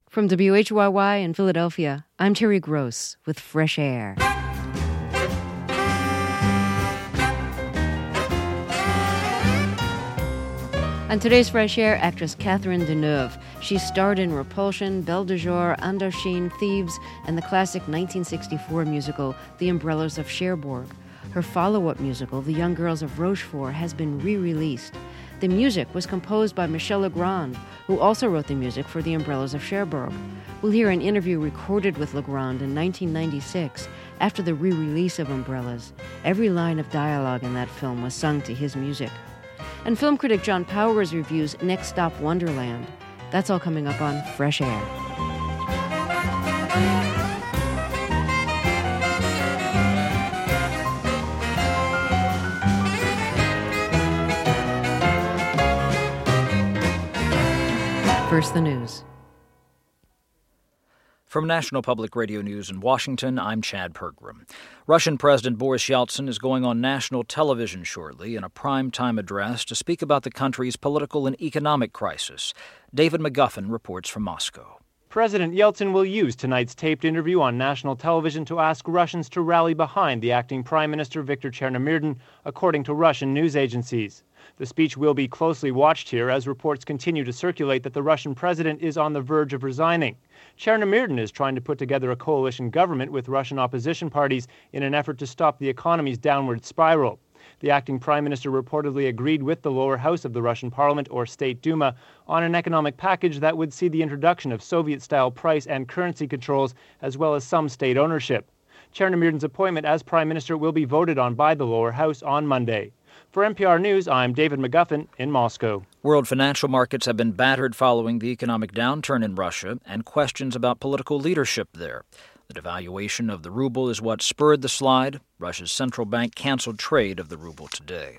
From WHYY in Philadelphia, I'm Terry Gross with Fresh Air. On today's Fresh Air, actress Catherine Deneuve. She starred in Repulsion, Belle de Jour, Indochine, Thieves, and the classic 1964 musical The Umbrellas of Cherbourg. Her follow-up musical, The Young Girls of Rochefort, has been re-released. The music was composed by Michel Legrand, who also wrote the music for The Umbrellas of Cherbourg. We'll hear an interview recorded with Legrand in 1996 after the re-release of Umbrellas. Every line of dialogue in that film was sung to his music. And film critic John Powers reviews Next Stop Wonderland. That's all coming up on Fresh Air. First, the news. From National Public Radio News in Washington, I'm Chad Pergram. Russian President Boris Yeltsin is going on national television shortly in a prime-time address to speak about the country's political and economic crisis. David McGuffin reports from Moscow. President Yeltsin will use tonight's taped interview on national television to ask Russians to rally behind the acting Prime Minister Viktor Chernomyrdin, according to Russian news agencies. The speech will be closely watched here as reports continue to circulate that the Russian president is on the verge of resigning. Chernomyrdin is trying to put together a coalition government with Russian opposition parties in an effort to stop the economy's downward spiral. The acting prime minister reportedly agreed with the lower house of the Russian parliament, or State Duma, on an economic package that would see the introduction of Soviet-style price and currency controls, as well as some state ownership. Chernomyrdin's appointment as prime minister will be voted on by the lower house on Monday. For NPR News, I'm David McGuffin in Moscow. World financial markets have been battered following the economic downturn in Russia and questions about political leadership there. The devaluation of the ruble is what spurred the slide. Russia's central bank canceled trade of the ruble today.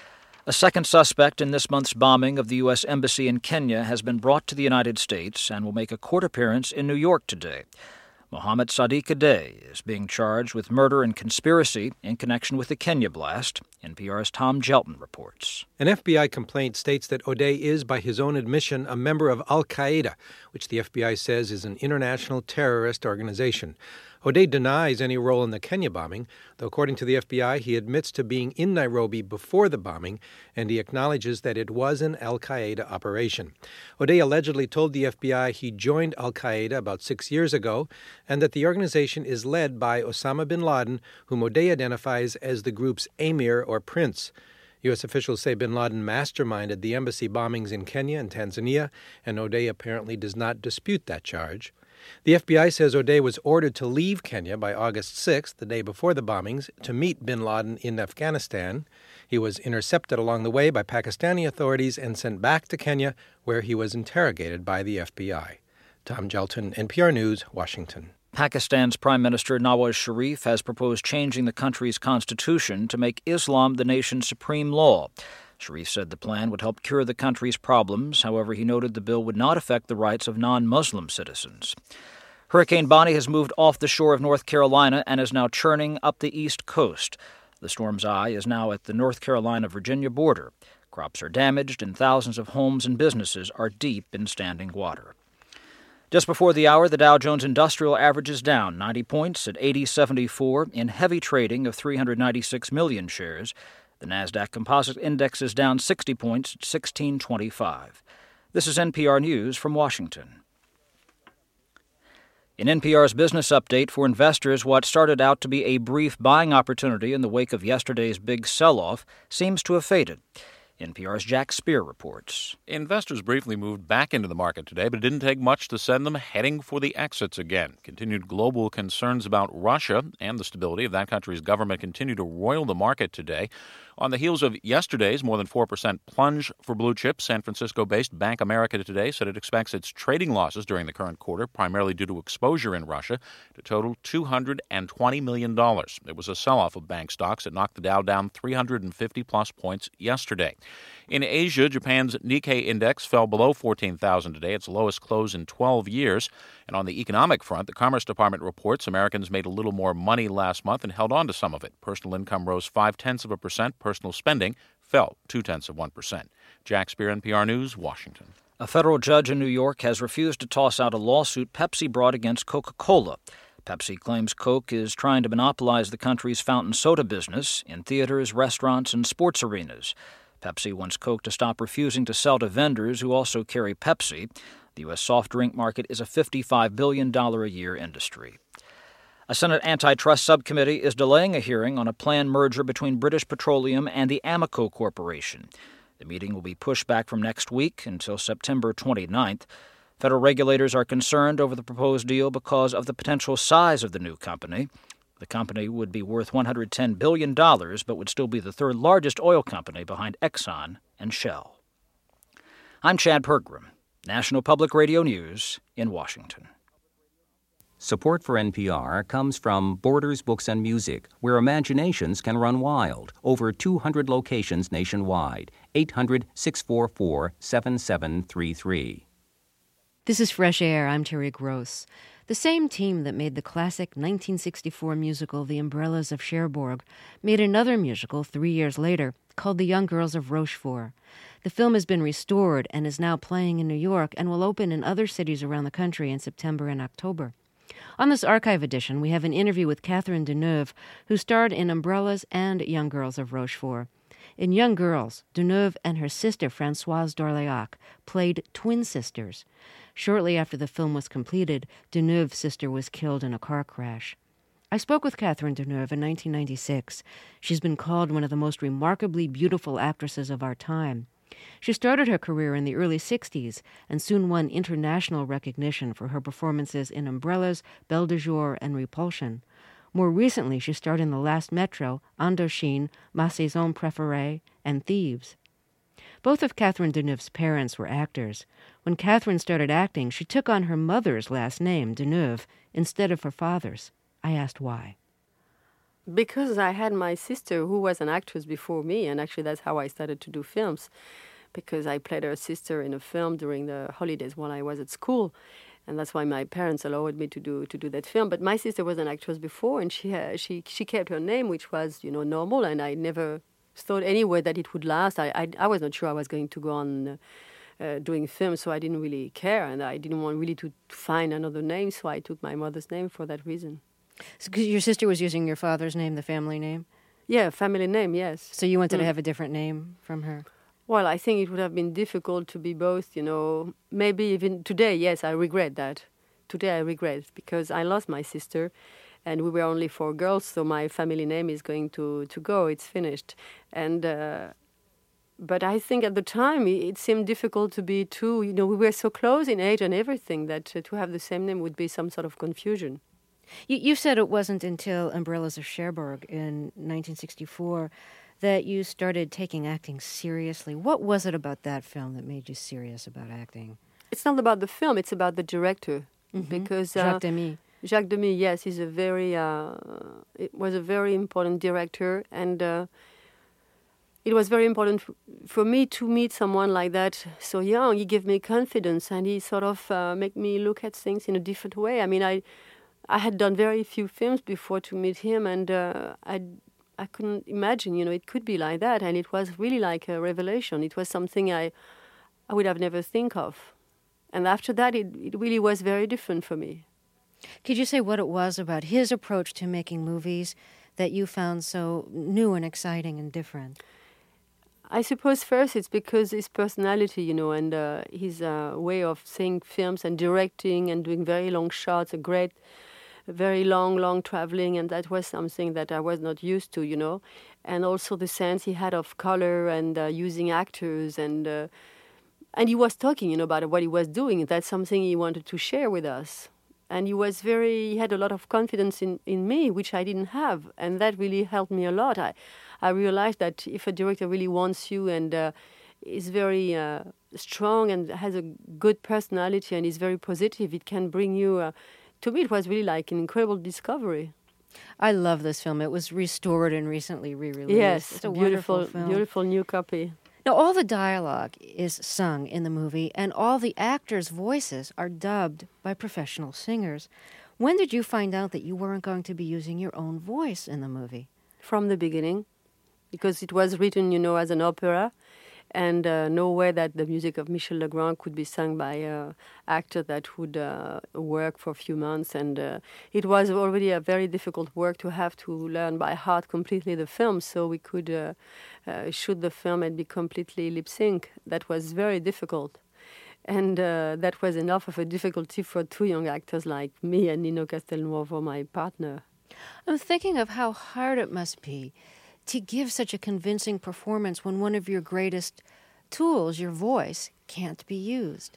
A second suspect in this month's bombing of the U.S. Embassy in Kenya has been brought to the United States and will make a court appearance in New York today. Mohammed Sadiq Adey is being charged with murder and conspiracy in connection with the Kenya blast. NPR's Tom Gelton reports. An FBI complaint states that Odeh is, by his own admission, a member of al-Qaeda, which the FBI says is an international terrorist organization. Odeh denies any role in the Kenya bombing, though according to the FBI, he admits to being in Nairobi before the bombing, and he acknowledges that it was an al-Qaeda operation. Odeh allegedly told the FBI he joined al-Qaeda about 6 years ago, and that the organization is led by Osama bin Laden, whom Odeh identifies as the group's emir or prince. U.S. officials say bin Laden masterminded the embassy bombings in Kenya and Tanzania, and Odeh apparently does not dispute that charge. The FBI says Odeh was ordered to leave Kenya by August 6th, the day before the bombings, to meet bin Laden in Afghanistan. He was intercepted along the way by Pakistani authorities and sent back to Kenya, where he was interrogated by the FBI. Tom Gelton, NPR News, Washington. Pakistan's Prime Minister Nawaz Sharif has proposed changing the country's constitution to make Islam the nation's supreme law. Sharif said the plan would help cure the country's problems. However, he noted the bill would not affect the rights of non-Muslim citizens. Hurricane Bonnie has moved off the shore of North Carolina and is now churning up the east coast. The storm's eye is now at the North Carolina-Virginia border. Crops are damaged and thousands of homes and businesses are deep in standing water. Just before the hour, the Dow Jones Industrial Average is down 90 points at 8074 in heavy trading of 396 million shares. The Nasdaq Composite Index is down 60 points at 1625. This is NPR News from Washington. In NPR's business update for investors, what started out to be a brief buying opportunity in the wake of yesterday's big sell-off seems to have faded. NPR's Jack Speer reports. Investors briefly moved back into the market today, but it didn't take much to send them heading for the exits again. Continued global concerns about Russia and the stability of that country's government continue to roil the market today. On the heels of yesterday's more than 4% plunge for blue chips, San Francisco-based Bank America today said it expects its trading losses during the current quarter, primarily due to exposure in Russia, to total $220 million. It was a sell-off of bank stocks that knocked the Dow down 350-plus points yesterday. In Asia, Japan's Nikkei index fell below 14,000 today, its lowest close in 12 years. And on the economic front, the Commerce Department reports Americans made a little more money last month and held on to some of it. Personal income rose 0.5%. Personal spending fell 0.2%. Jack Speer, NPR News, Washington. A federal judge in New York has refused to toss out a lawsuit Pepsi brought against Coca-Cola. Pepsi claims Coke is trying to monopolize the country's fountain soda business in theaters, restaurants, and sports arenas. Pepsi wants Coke to stop refusing to sell to vendors who also carry Pepsi. The U.S. soft drink market is a $55 billion a year industry. A Senate antitrust subcommittee is delaying a hearing on a planned merger between British Petroleum and the Amoco Corporation. The meeting will be pushed back from next week until September 29th. Federal regulators are concerned over the proposed deal because of the potential size of the new company. The company would be worth $110 billion, but would still be the third largest oil company behind Exxon and Shell. I'm Chad Pergram, National Public Radio News in Washington. Support for NPR comes from Borders Books and Music, where imaginations can run wild. Over 200 locations nationwide. 800-644-7733. This is Fresh Air. I'm Terry Gross. The same team that made the classic 1964 musical The Umbrellas of Cherbourg made another musical 3 years later called The Young Girls of Rochefort. The film has been restored and is now playing in New York and will open in other cities around the country in September and October. On this archive edition, we have an interview with Catherine Deneuve, who starred in Umbrellas and Young Girls of Rochefort. In Young Girls, Deneuve and her sister Françoise d'Orléac played twin sisters. Shortly after the film was completed, Deneuve's sister was killed in a car crash. I spoke with Catherine Deneuve in 1996. She's been called one of the most remarkably beautiful actresses of our time. She started her career in the early 60s and soon won international recognition for her performances in Umbrellas, Belle de Jour, and Repulsion. More recently, she starred in The Last Metro, Indochine, Ma Saison Préférée, and Thieves. Both of Catherine Deneuve's parents were actors. When Catherine started acting, she took on her mother's last name, Deneuve, instead of her father's. I asked why. Because I had my sister who was an actress before me, and actually that's how I started to do films, because I played her sister in a film during the holidays while I was at school, and that's why my parents allowed me to do that film. But my sister was an actress before, and she kept her name, which was normal, and I never thought anyway that it would last. I was not sure I was going to go on doing films, so I didn't really care, and I didn't want really to find another name, so I took my mother's name for that reason. So, 'cause your sister was using your father's name, the family name? Yeah, family name, yes. So you wanted to have a different name from her? Well, I think it would have been difficult to be both, maybe even today, yes, I regret that. Today I regret because I lost my sister and we were only 4 girls, so my family name is going to go, it's finished. And but I think at the time it seemed difficult to be two, we were so close in age and everything that to have the same name would be some sort of confusion. You said it wasn't until Umbrellas of Cherbourg in 1964 that you started taking acting seriously. What was it about that film that made you serious about acting? It's not about the film, it's about the director. Mm-hmm. Because Jacques Demy. Jacques Demy, yes, it was a very important director, and it was very important for me to meet someone like that so young. He gave me confidence, and he sort of made me look at things in a different way. I mean, I had done very few films before to meet him, and I couldn't imagine, it could be like that. And it was really like a revelation. It was something I would have never think of. And after that, it really was very different for me. Could you say what it was about his approach to making movies that you found so new and exciting and different? I suppose first it's because his personality, and his way of seeing films and directing and doing very long shots, very long traveling, and that was something that I was not used to, and also the sense he had of color and using actors, and he was talking, about what he was doing. That's something he wanted to share with us, and he had a lot of confidence in me, which I didn't have, and that really helped me a lot. I realized that if a director really wants you and is very strong and has a good personality and is very positive, it can bring you. To me, it was really like an incredible discovery. I love this film. It was restored and recently re-released. Yes, it's a beautiful film. Beautiful new copy. Now, all the dialogue is sung in the movie, and all the actors' voices are dubbed by professional singers. When did you find out that you weren't going to be using your own voice in the movie? From the beginning, because it was written, as an opera, and no way that the music of Michel Legrand could be sung by an actor that would work for a few months. And it was already a very difficult work to have to learn by heart completely the film, so we could shoot the film and be completely lip sync. That was very difficult. And that was enough of a difficulty for two young actors like me and Nino Castelnuovo, my partner. I'm thinking of how hard it must be to give such a convincing performance when one of your greatest tools, your voice, can't be used.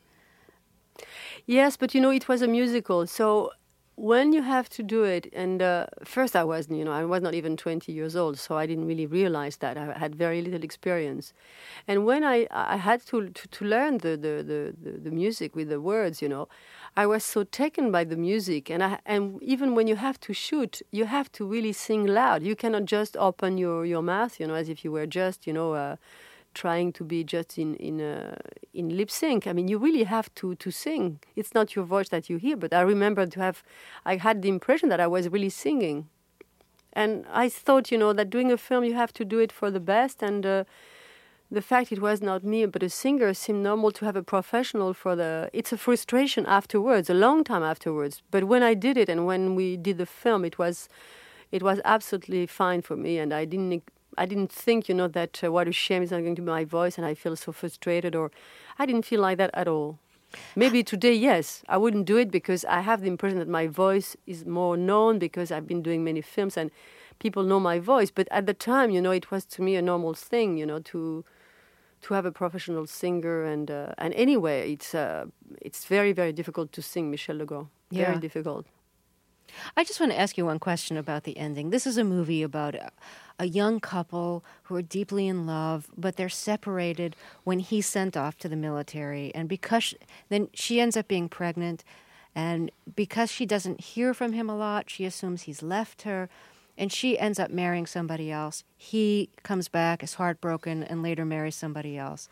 Yes, but it was a musical, so when you have to do it, and first I was not even 20 years old, so I didn't really realize that. I had very little experience. And when I had to learn the music with the words, I was so taken by the music. And even when you have to shoot, you have to really sing loud. You cannot just open your mouth, as if you were just, trying to be just in lip sync. I mean, you really have to sing. It's not your voice that you hear, but I remember I had the impression that I was really singing. And I thought, that doing a film, you have to do it for the best. And the fact it was not me, but a singer seemed normal to have a professional it's a frustration afterwards, a long time afterwards. But when I did it and when we did the film, it was absolutely fine for me. And I didn't think, that what a shame it's not going to be my voice and I feel so frustrated, or I didn't feel like that at all. Maybe today, yes, I wouldn't do it because I have the impression that my voice is more known because I've been doing many films and people know my voice. But at the time, it was to me a normal thing, to have a professional singer. And anyway, it's very, very difficult to sing Michel Legrand. Yeah. Very difficult. I just want to ask you one question about the ending. This is a movie about a young couple who are deeply in love, but they're separated when he's sent off to the military. And then she ends up being pregnant, and because she doesn't hear from him a lot, she assumes he's left her, and she ends up marrying somebody else. He comes back, is heartbroken, and later marries somebody else.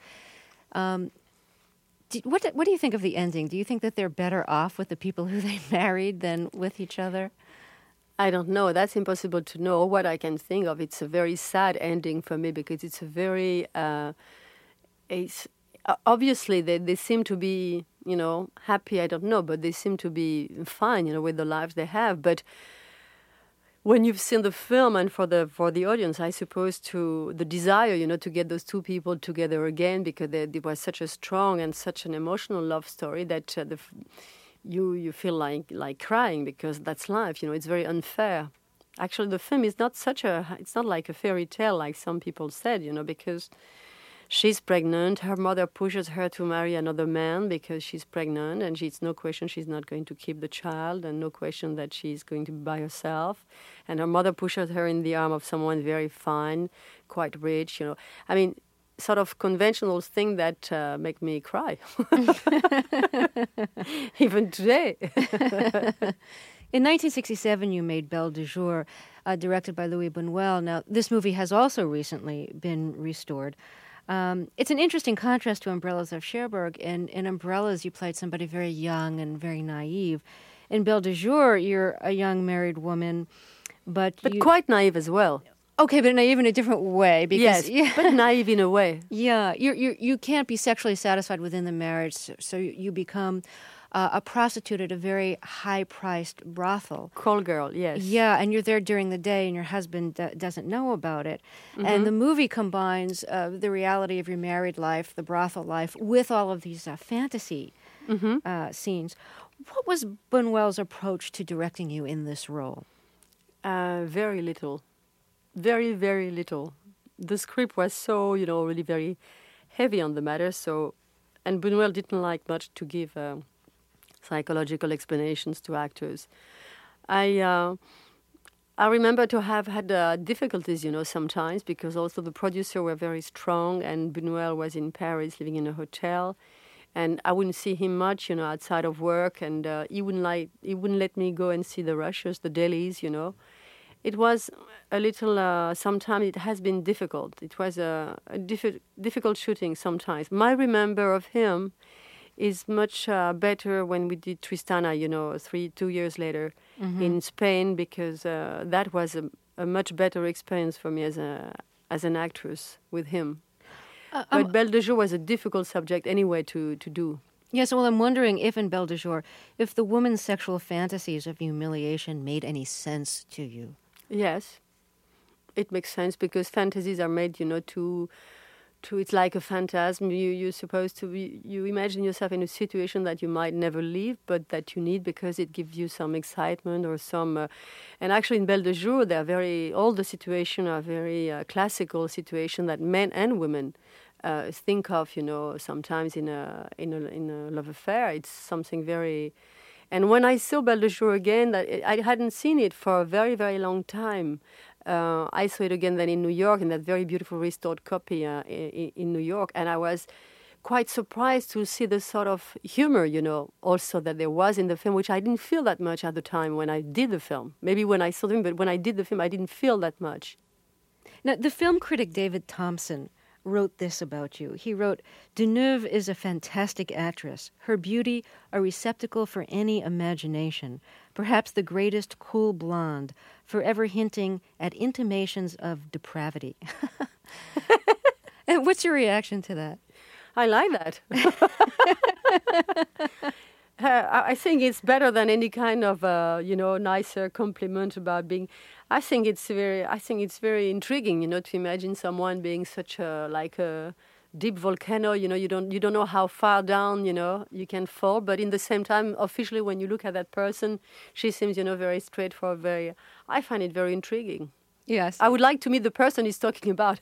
What do you think of the ending? Do you think that they're better off with the people who they married than with each other? I don't know. That's impossible to know. What I can think of, it's a very sad ending for me because it's a very... obviously, they seem to be, happy, I don't know, but they seem to be fine, with the lives they have. But when you've seen the film and for the audience, I suppose the desire, to get those two people together again because it was such a strong and such an emotional love story that you feel like crying because that's life. It's very unfair. Actually, the film is it's not like a fairy tale like some people said, because she's pregnant. Her mother pushes her to marry another man because she's pregnant, and it's no question she's not going to keep the child, and no question that she's going to be by herself. And her mother pushes her in the arm of someone very fine, quite rich. I mean, sort of conventional thing that make me cry, even today. In 1967, you made Belle de Jour, directed by Louis Buñuel. Now, this movie has also recently been restored. It's an interesting contrast to Umbrellas of Cherbourg. In Umbrellas, you played somebody very young and very naive. In Belle de Jour, you're a young married woman, but quite naive as well. Okay, but naive in a different way. Because, yes, but naive in a way. Yeah, you can't be sexually satisfied within the marriage, so you become a prostitute at a very high-priced brothel. Call girl, yes. Yeah, and you're there during the day, and your husband doesn't know about it. Mm-hmm. And the movie combines the reality of your married life, the brothel life, with all of these fantasy scenes. What was Buñuel's approach to directing you in this role? Very little. Very, very little. The script was so, really very heavy on the matter, and Buñuel didn't like much to give psychological explanations to actors. I remember to have had difficulties, sometimes, because also the producer were very strong, and Buñuel was in Paris living in a hotel, and I wouldn't see him much, outside of work, and he wouldn't let me go and see the rushes, the dailies, It was a little, sometimes it has been difficult. It was a difficult shooting sometimes. My remember of him is much better when we did Tristana, 2 years later in Spain, because that was a much better experience for me as an actress with him. But Belle de Jour was a difficult subject anyway to do. Yes, well, I'm wondering if in Belle de Jour, if the woman's sexual fantasies of humiliation made any sense to you. Yes, it makes sense because fantasies are made, to it's like a phantasm. You're supposed to you imagine yourself in a situation that you might never leave, but that you need because it gives you some excitement or some. And actually, in Belle de Jour, all the situations are very classical situations that men and women think of. Sometimes in a love affair, it's something very. And when I saw Belle de Jour again, I hadn't seen it for a very, very long time. I saw it again then in New York, in that very beautiful restored copy in New York, and I was quite surprised to see the sort of humor, also that there was in the film, which I didn't feel that much at the time when I did the film. Maybe when I saw the film, but when I did the film, I didn't feel that much. Now, the film critic David Thompson wrote this about you. He wrote, "Deneuve is a fantastic actress. Her beauty a receptacle for any imagination. Perhaps the greatest cool blonde, forever hinting at intimations of depravity." And what's your reaction to that? I like that. I think it's better than any kind of, nicer compliment about being. I think it's very intriguing, to imagine someone being such a deep volcano. You don't know how far down, you can fall. But in the same time, officially, when you look at that person, she seems, very straightforward. I find it very intriguing. Yes, I would like to meet the person he's talking about.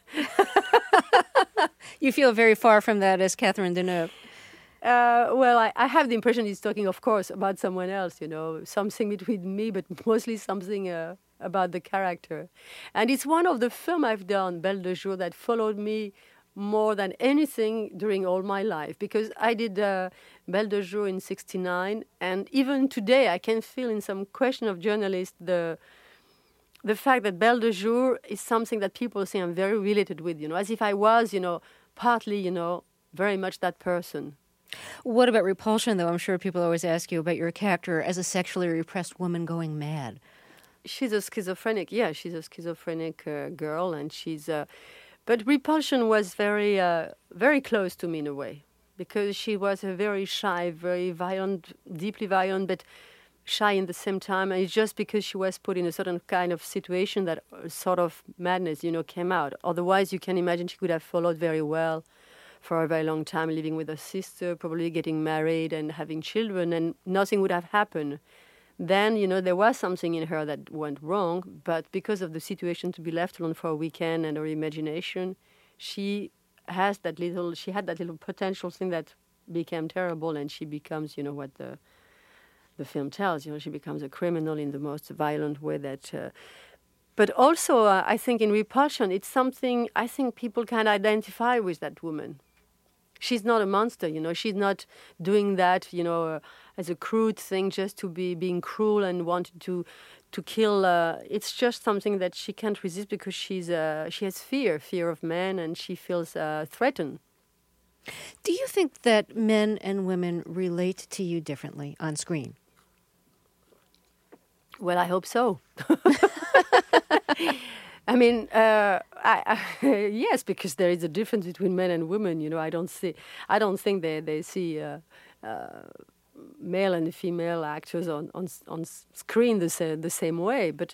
You feel very far from that as Catherine Deneuve. Well, I have the impression he's talking, of course, about someone else, something between me, but mostly something about the character. And it's one of the films I've done, Belle de Jour, that followed me more than anything during all my life. Because I did Belle de Jour in 1969, and even today I can feel in some question of journalists the fact that Belle de Jour is something that people say I'm very related with, as if I was, partly, very much that person. What about Repulsion, though? I'm sure people always ask you about your character as a sexually repressed woman going mad. She's a schizophrenic, girl, and but Repulsion was very, very close to me in a way, because she was a very shy, very violent, deeply violent, but shy in the same time. And it's just because she was put in a certain kind of situation that sort of madness, came out. Otherwise, you can imagine she could have followed very well for a very long time, living with her sister, probably getting married and having children, and nothing would have happened. Then, there was something in her that went wrong, but because of the situation to be left alone for a weekend and her imagination, she had that little potential thing that became terrible, and she becomes, what the film tells, she becomes a criminal in the most violent way that... But also, I think in Repulsion, it's something I think people can identify with that woman. She's not a monster, She's not doing that, as a crude thing, just to be being cruel and wanted to kill. It's just something that she can't resist because she has fear of men, and she feels threatened. Do you think that men and women relate to you differently on screen? Well, I hope so. I mean, yes, because there is a difference between men and women. I don't think they see male and female actors on screen the same way. But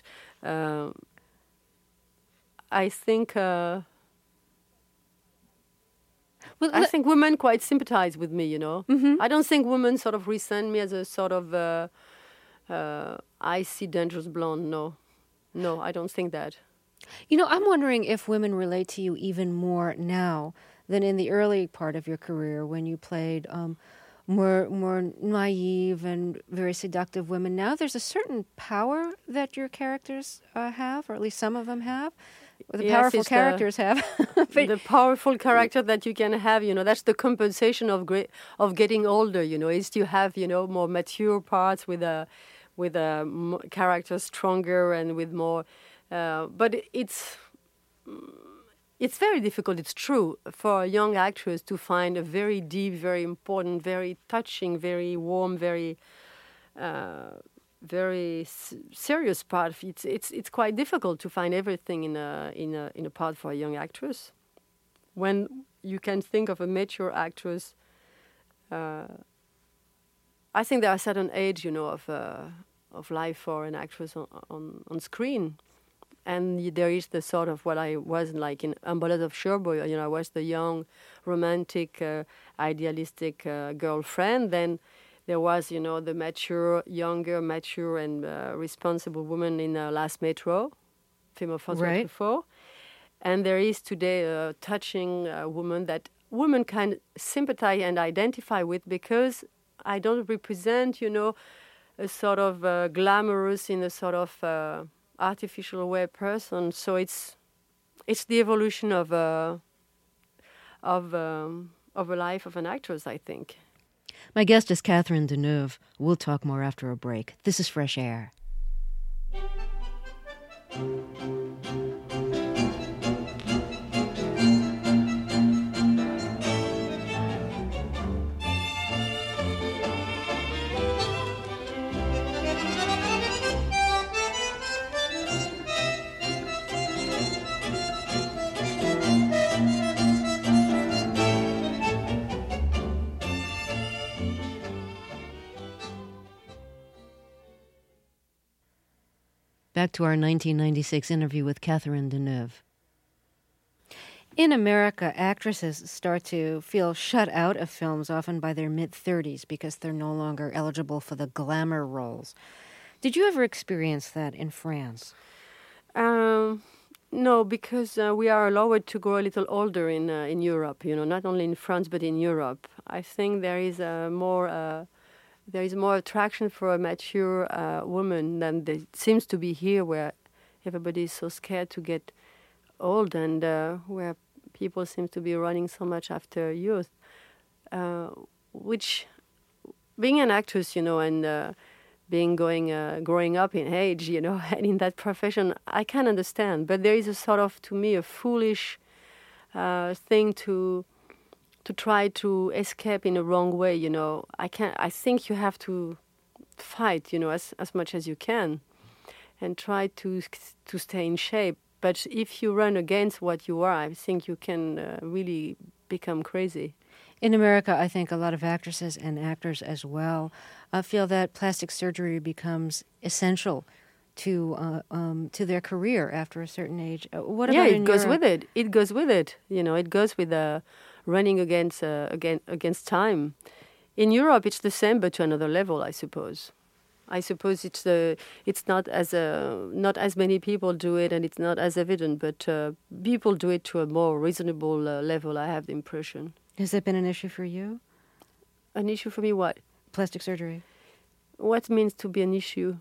I think I think women quite sympathize with me. Mm-hmm. I don't think women sort of resent me as a sort of icy, dangerous blonde. No, I don't think that. I'm wondering if women relate to you even more now than in the early part of your career when you played more naive and very seductive women. Now there's a certain power that your characters have, or at least some of them have. Or the powerful characters have. The powerful character that you can have, that's the compensation of getting older, is you have, more mature parts with characters stronger and with more... but it's very difficult, it's true, for a young actress to find a very deep, very important, very touching, very warm, very serious part. It's quite difficult to find everything in a part for a young actress. When you can think of a mature actress. I think there are certain age, of life for an actress on screen. And there is the sort of what I was like in Umbrellas of Cherbourg. I was the young, romantic, idealistic girlfriend. Then there was, the younger, mature, and responsible woman in Last Metro, film of François Truffaut. And there is today a touching woman that women can sympathize and identify with, because I don't represent, a sort of glamorous in a sort of artificial way person. So it's the evolution of a life of an actress, I think. My guest is Catherine Deneuve. We'll talk more after a break. This is Fresh Air. Back to our 1996 interview with Catherine Deneuve. In America, actresses start to feel shut out of films often by their mid-30s because they're no longer eligible for the glamour roles. Did you ever experience that in France? No, because we are allowed to grow a little older in Europe, not only in France but in Europe. I think there is more attraction for a mature woman than there seems to be here, where everybody is so scared to get old, and where people seem to be running so much after youth. Which, being an actress, and growing up in age, and in that profession, I can understand. But there is a sort of, to me, a foolish thing to try to escape in a wrong way, I think you have to fight, as much as you can, and try to stay in shape. But if you run against what you are, I think you can really become crazy. In America, I think a lot of actresses and actors as well feel that plastic surgery becomes essential to their career after a certain age. What about it goes with it. It goes with it. It goes with running against time. In Europe, it's the same, but to another level, I suppose. I suppose it's not as many people do it, and it's not as evident, but people do it to a more reasonable level, I have the impression. Has that been an issue for you? An issue for me, what? Plastic surgery. What means to be an issue?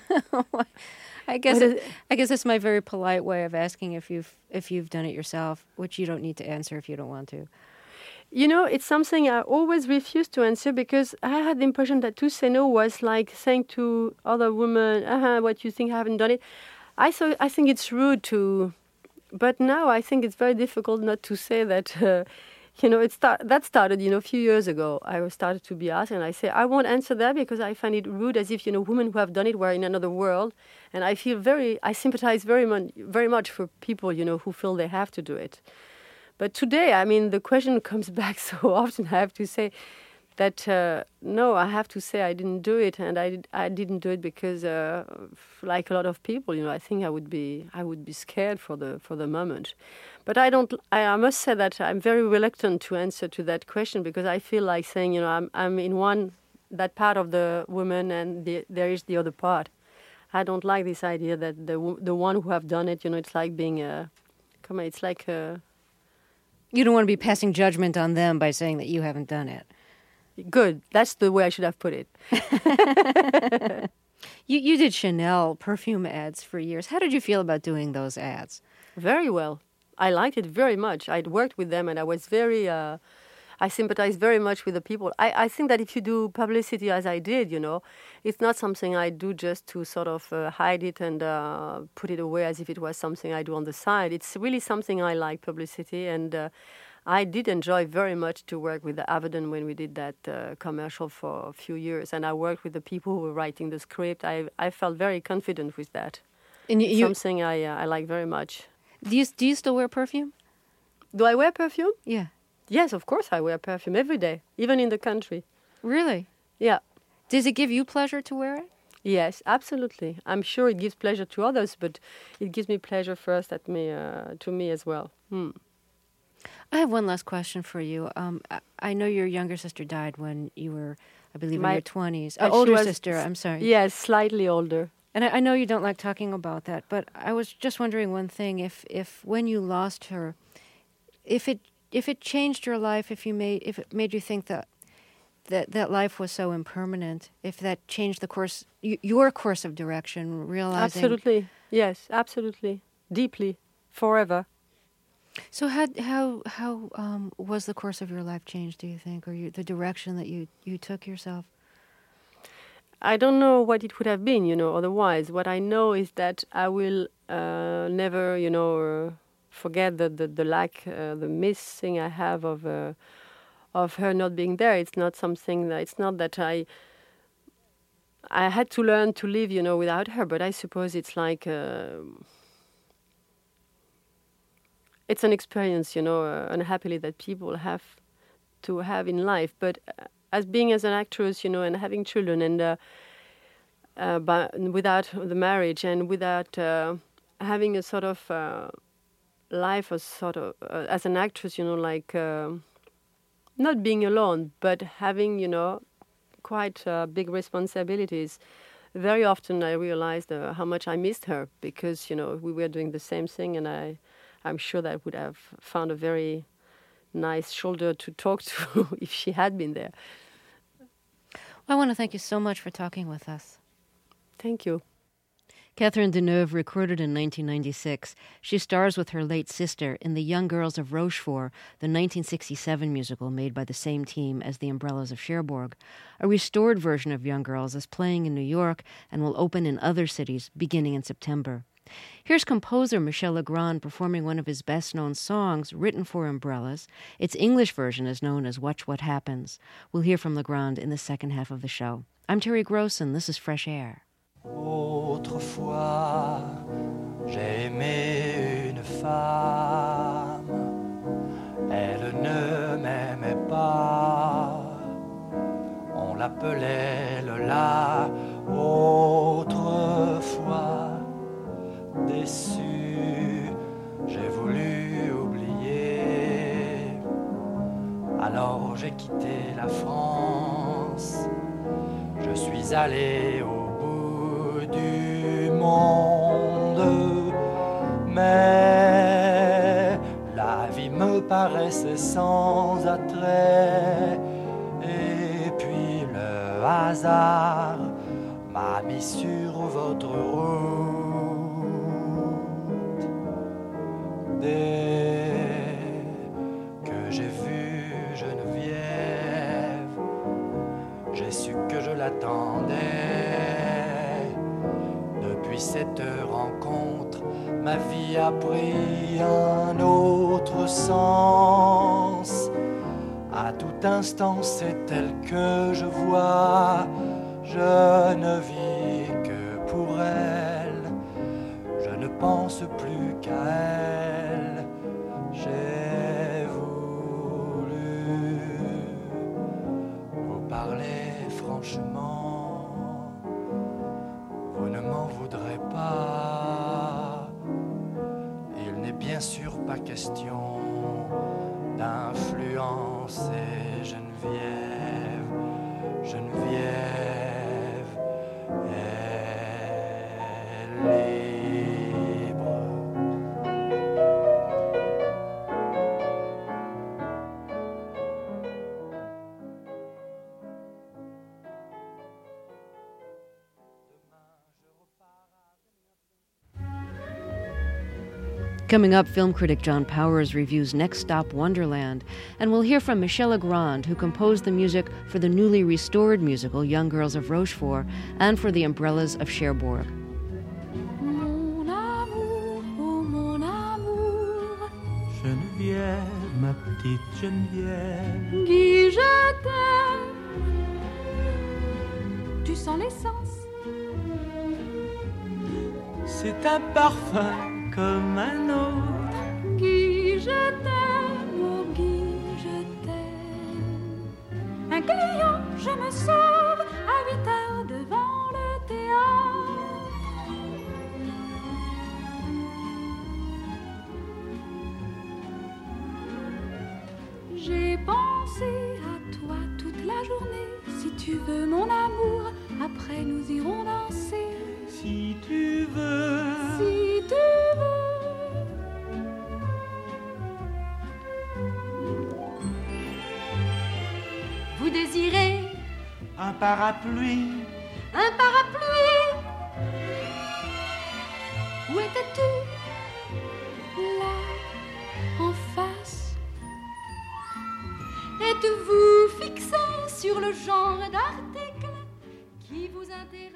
I guess it's my very polite way of asking if you've done it yourself, which you don't need to answer if you don't want to. It's something I always refuse to answer, because I had the impression that to say no was like saying to other women, what you think, I haven't done it. I think it's rude to, but now I think it's very difficult not to say that. That started, a few years ago. I started to be asked, and I say I won't answer that because I find it rude, as if women who have done it were in another world, and I sympathize very much for people, who feel they have to do it. But today, the question comes back so often. I have to say that no, I have to say I didn't do it, and I didn't do it because, like a lot of people, I think I would be scared for the moment. But I must say that I'm very reluctant to answer to that question, because I feel like saying, I'm in that part of the woman, and there is the other part. I don't like this idea that the one who have done it, it's like being it's like you don't want to be passing judgment on them by saying that you haven't done it. Good. That's the way I should have put it. You did Chanel perfume ads for years. How did you feel about doing those ads? Very well. I liked it very much. I'd worked with them, and I was very... I sympathize very much with the people. I think that if you do publicity as I did, it's not something I do just to sort of hide it and put it away as if it was something I do on the side. It's really something I like, publicity, and I did enjoy very much to work with Avedon when we did that commercial for a few years, and I worked with the people who were writing the script. I felt very confident with that. And something I like very much. Do you still wear perfume? Do I wear perfume? Yeah. Yes, of course I wear perfume every day, even in the country. Really? Yeah. Does it give you pleasure to wear it? Yes, absolutely. I'm sure it gives pleasure to others, but it gives me pleasure first to me as well. I have one last question for you. I know your younger sister died when you were, I believe, in your 20s. Older sister, I'm sorry. Yes, slightly older. And I know you don't like talking about that, but I was just wondering one thing: if when you lost her, if it changed your life, if it made you think that life was so impermanent, if that changed the course, your course of direction, realizing. Absolutely, yes, absolutely, deeply, forever. So how was the course of your life changed, do you think, or the direction that you took yourself? I don't know what it would have been, otherwise. What I know is that I will never, forget the lack, the missing I have of her not being there. It's not something that, it's not that I had to learn to live, without her, but I suppose it's like, it's an experience, unhappily that people have to have in life. But as an actress, and having children, and but without the marriage and without having a sort of life as an actress, not being alone, but having, quite big responsibilities. Very often I realized how much I missed her because, we were doing the same thing, and I'm sure that I would have found a very nice shoulder to talk to if she had been there. I want to thank you so much for talking with us. Thank you. Catherine Deneuve recorded in 1996. She stars with her late sister in The Young Girls of Rochefort, the 1967 musical made by the same team as The Umbrellas of Cherbourg. A restored version of Young Girls is playing in New York and will open in other cities beginning in September. Here's composer Michel Legrand performing one of his best-known songs written for Umbrellas. Its English version is known as Watch What Happens. We'll hear from Legrand in the second half of the show. I'm Terry Gross, and this is Fresh Air. Autrefois, j'ai aimé une femme. Elle ne m'aimait pas. On l'appelait Lola. Autrefois, déçu, j'ai voulu oublier. Alors j'ai quitté la France. Je suis allé au bout du monde. Mais la vie me paraissait sans attrait. Et puis le hasard m'a mis sur votre route. Dès que j'ai vu Geneviève, j'ai su que je l'attendais. Depuis cette rencontre, ma vie a pris un autre sens. À tout instant, c'est elle que je vois. Je ne vis que pour elle. Je ne pense plus qu'à elle. J'ai voulu vous parler franchement. Vous ne m'en voudrez pas. Il n'est bien sûr pas question d'influencer Geneviève. Geneviève est libre. Coming up, film critic John Powers reviews Next Stop Wonderland, and we'll hear from Michel Legrand, who composed the music for the newly restored musical Young Girls of Rochefort and for The Umbrellas of Cherbourg. Mon amour, oh mon amour, Geneviève, ma petite Geneviève, Guy, je t'aime. Tu sens l'essence. c'est un parfum comme un autre. Guy, je t'aime. Oh, Guy, je clients, je me sauve à 8 heures devant le théâtre. J'ai pensé à toi toute la journée. Si tu veux mon amour, après nous irons danser. Si tu veux, Si tu veux. Vous désirez un parapluie. un parapluie? Où étais-tu? Là, en face. Êtes-vous fixé sur le genre d'article qui vous intéresse?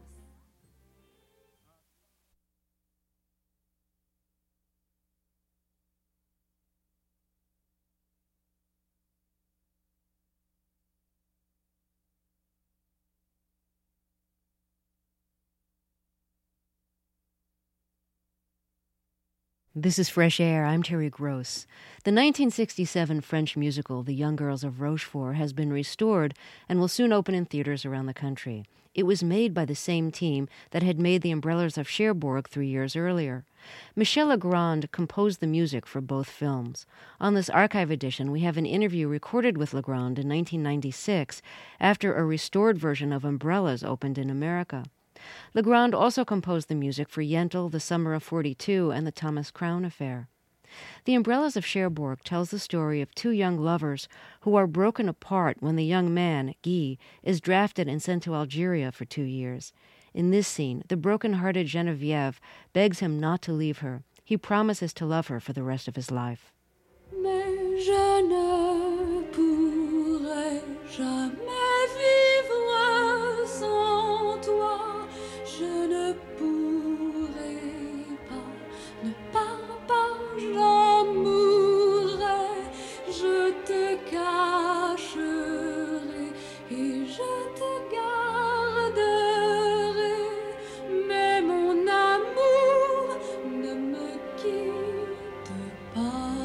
This is Fresh Air. I'm Terry Gross. The 1967 French musical, The Young Girls of Rochefort, has been restored and will soon open in theaters around the country. It was made by the same team that had made The Umbrellas of Cherbourg 3 years earlier. Michel Legrand composed the music for both films. On this archive edition, we have an interview recorded with Legrand in 1996 after a restored version of Umbrellas opened in America. Legrand also composed the music for Yentl, The Summer of 42, and the Thomas Crown Affair. The Umbrellas of Cherbourg tells the story of two young lovers who are broken apart when the young man, Guy, is drafted and sent to Algeria for 2 years. In this scene, the broken-hearted Geneviève begs him not to leave her. He promises to love her for the rest of his life. Mais je ne pourrai jamais vivre sans toi. Je ne pourrai pas, ne pars pas, j'en mourrai. Je te cacherai et je te garderai. Mais mon amour, ne me quitte pas.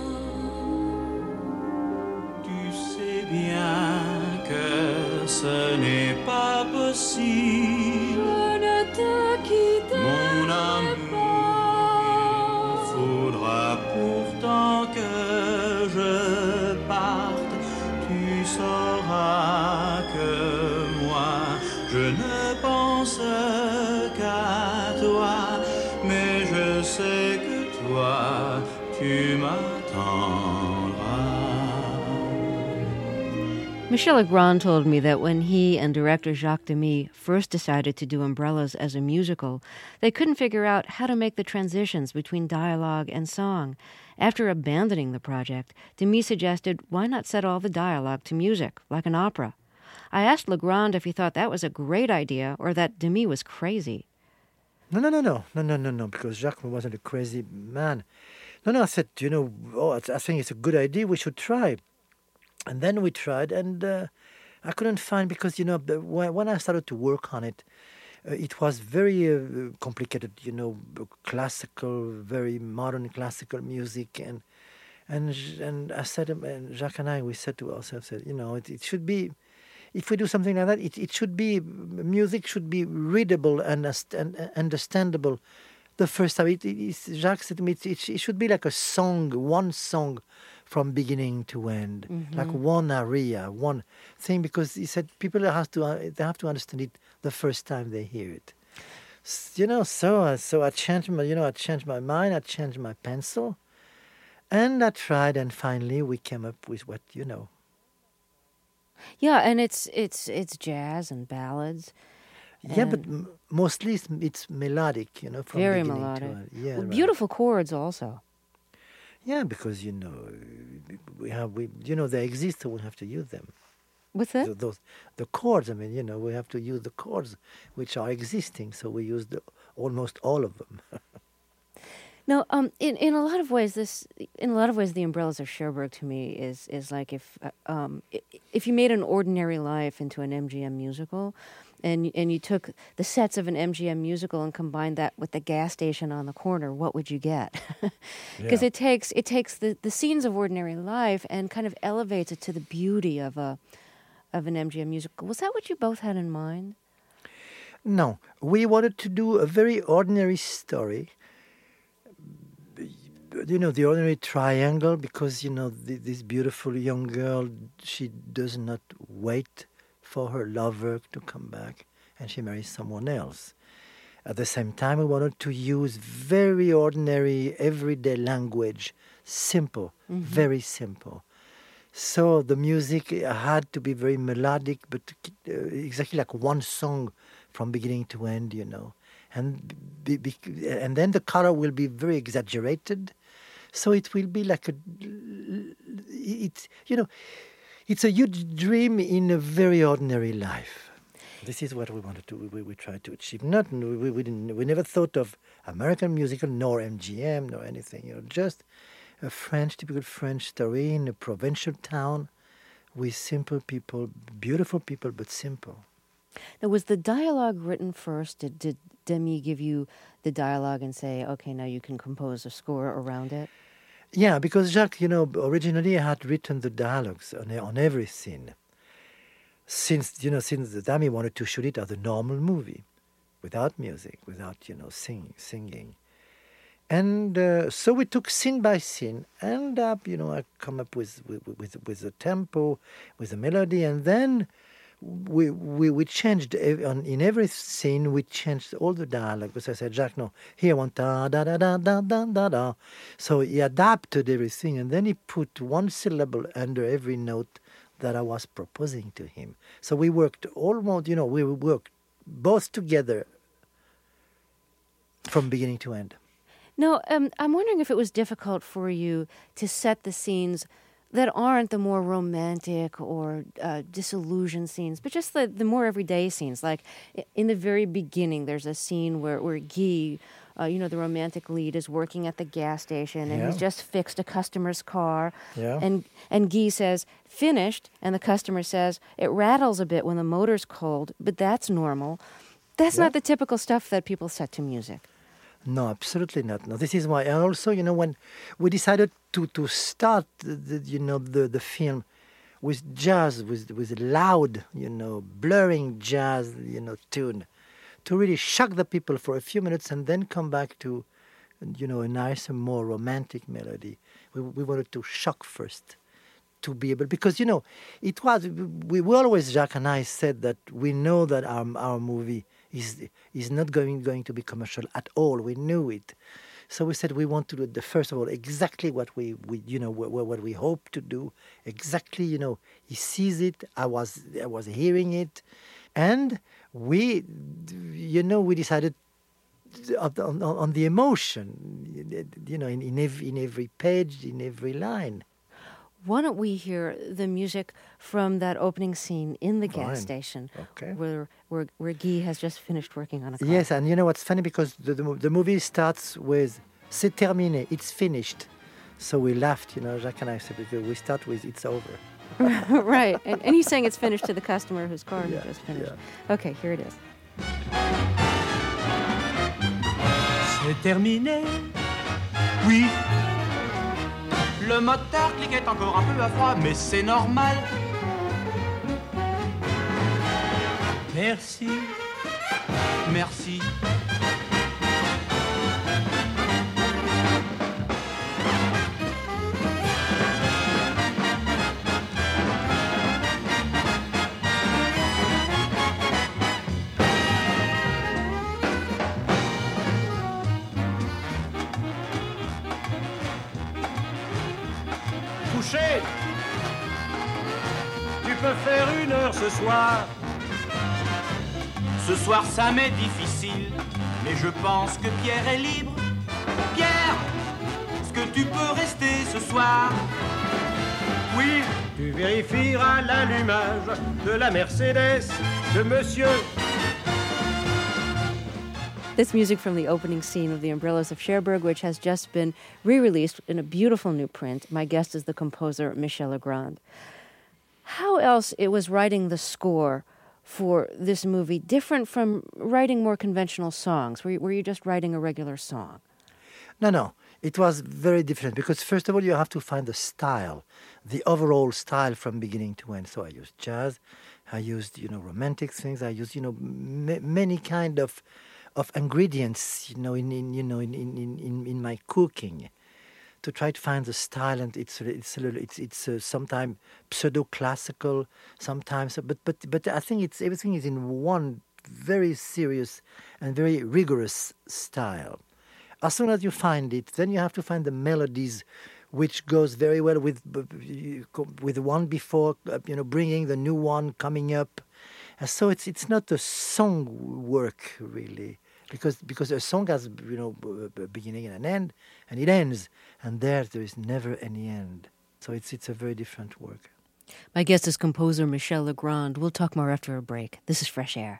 Tu sais bien que ce n'est pas possible. Mon amour, il faudra pourtant que je parte. Tu sauras que moi, je ne pense qu'à toi. Mais je sais que toi, tu m'attendras. Michel Legrand told me that when he and director Jacques Demy first decided to do Umbrellas as a musical, they couldn't figure out how to make the transitions between dialogue and song. After abandoning the project, Demy suggested, why not set all the dialogue to music, like an opera? I asked Legrand if he thought that was a great idea or that Demy was crazy. No, because Jacques wasn't a crazy man. No, I said, I think it's a good idea, we should try. And then we tried, and I couldn't find, because, when I started to work on it, it was very complicated, classical, very modern classical music. And I said, and Jacques and I, we said to ourselves, it should be, if we do something like that, it should be, music should be readable and understandable the first time. Jacques said to me, it should be like a song, one song, from beginning to end, like one aria, one thing, because he said people have to understand it the first time they hear it. So I changed my mind, I changed my pencil, and I tried, and finally we came up with what you know. Yeah, and it's jazz and ballads. Yeah, but mostly it's melodic, from very beginning melodic. to end. Yeah, with beautiful chords also. Yeah, because they exist, so we have to use them. What's that? So the chords. I mean, we have to use the chords which are existing, so we use almost all of them. No, in a lot of ways, the Umbrellas of Cherbourg to me is like if you made an ordinary life into an MGM musical, and you took the sets of an MGM musical and combined that with the gas station on the corner, what would you get? Because it takes the scenes of ordinary life and kind of elevates it to the beauty of a of an MGM musical. Was that what you both had in mind? No, we wanted to do a very ordinary story. You know, the ordinary triangle, because, you know, this beautiful young girl, she does not wait for her lover to come back, and she marries someone else. At the same time, we wanted to use very ordinary, everyday language, simple, very simple. So the music had to be very melodic, but exactly like one song from beginning to end, you know. And then the color will be very exaggerated. So it will be like it's a huge dream in a very ordinary life. This is what we wanted to. We tried to achieve. We never thought of American musical, nor MGM, nor anything. You know, just a typical French story in a provincial town with simple people, beautiful people, but simple. Now, was the dialogue written first? Did Demy give you the dialogue and say, okay, now you can compose a score around it? Yeah, because Jacques, you know, originally had written the dialogues on every scene. Since Demy wanted to shoot it as a normal movie, without music, without, you know, singing. And so we took scene by scene, and I come up with the tempo, with the melody, and then we changed in every scene. We changed all the dialogue. Because I said, Jacques, no, here I want da da da da da da da da. So he adapted everything, and then he put one syllable under every note that I was proposing to him. So we worked almost, you know, we worked both together from beginning to end. No, I'm wondering if it was difficult for you to set the scenes that aren't the more romantic or disillusioned scenes, but just the more everyday scenes. Like in the very beginning, there's a scene where Guy, the romantic lead, is working at the gas station, and he's just fixed a customer's car. Yeah. And Guy says, finished, and the customer says, it rattles a bit when the motor's cold, but that's normal. That's not the typical stuff that people set to music. No, absolutely not. No, this is why. And also, you know, when we decided to start, the film with jazz, with loud, you know, blurring jazz, you know, tune, to really shock the people for a few minutes and then come back to, you know, a nicer, more romantic melody. We wanted to shock first, to be able, because, you know, we always, Jacques and I said that we know that our movie is not going to be commercial at all. We knew it. So we said we want to do first of all exactly what we what we hope to do. Exactly, you know, he sees it. I was hearing it, and we decided on the emotion, you know, in every page, in every line. Why don't we hear the music from that opening scene in the gas station, where Guy has just finished working on a car? Yes, and you know what's funny, because the movie starts with "C'est terminé," it's finished. So we laughed, you know, Jacques and I said, because we start with "It's over." Right, and he's saying it's finished to the customer whose car he just finished. Yeah. Okay, here it is. C'est terminé, oui. Le moteur cliquait encore un peu à froid, mais c'est normal. Merci, merci. Couché, tu peux faire 1 heure ce soir. Ce soir ça m'est difficile, mais je pense que Pierre est libre. Pierre, est-ce que tu peux rester ce soir? Oui, tu vérifieras l'allumage de la Mercedes de monsieur. This music from the opening scene of The Umbrellas of Cherbourg, which has just been re-released in a beautiful new print. My guest is the composer Michel Legrand. How else it was writing the score for this movie different from writing more conventional songs? Were you just writing a regular song? No. It was very different because, first of all, you have to find the style, the overall style from beginning to end. So I used jazz, I used, romantic things, I used, many kind of ingredients, in my cooking, to try to find the style. And it's sometimes pseudo classical, sometimes, but I think everything is in one very serious and very rigorous style. As soon as you find it, then you have to find the melodies, which goes very well with the one before, bringing the new one coming up. And so it's not a song work really, because a song has a beginning and an end, and it ends, and there is never any end. So it's a very different work. My guest is composer Michel Legrand. We'll talk more after a break. This is Fresh Air.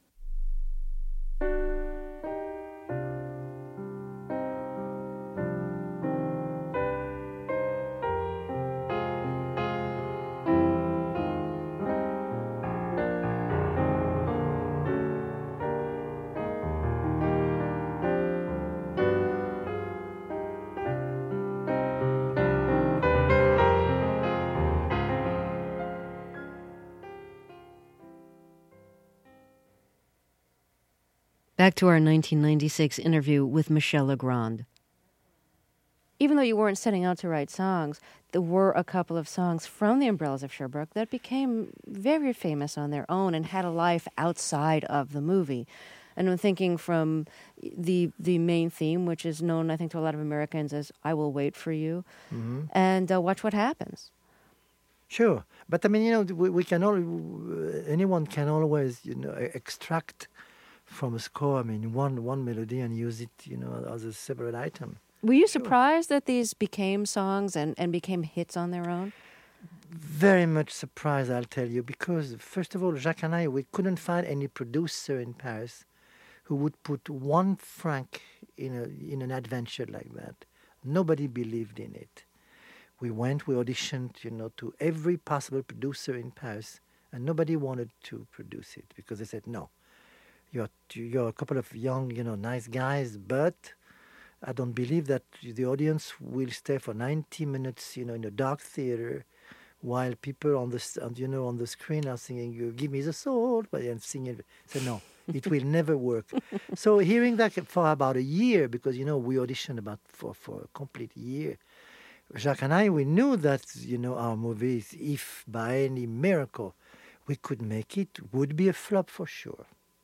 Back to our 1996 interview with Michel Legrand. Even though you weren't setting out to write songs, there were a couple of songs from the Umbrellas of Cherbourg that became very famous on their own and had a life outside of the movie. And I'm thinking from the main theme, which is known, I think, to a lot of Americans as I Will Wait for You, and Watch What Happens. Sure. But, I mean, we can anyone can always, extract from a score, I mean, one melody and use it, as a separate item. Were you surprised that these became songs and became hits on their own? Very much surprised, I'll tell you, because, first of all, Jacques and I, we couldn't find any producer in Paris who would put 1 franc in an adventure like that. Nobody believed in it. We auditioned, to every possible producer in Paris, and nobody wanted to produce it because they said, no. You're a couple of young, nice guys, but I don't believe that the audience will stay for 90 minutes, in a dark theater, while people on the screen are singing, "You give me the soul," and singing. So no, it will never work. So hearing that for about a year, because we auditioned for a complete year. Jacques and I, we knew that our movies, if by any miracle we could make it, would be a flop for sure.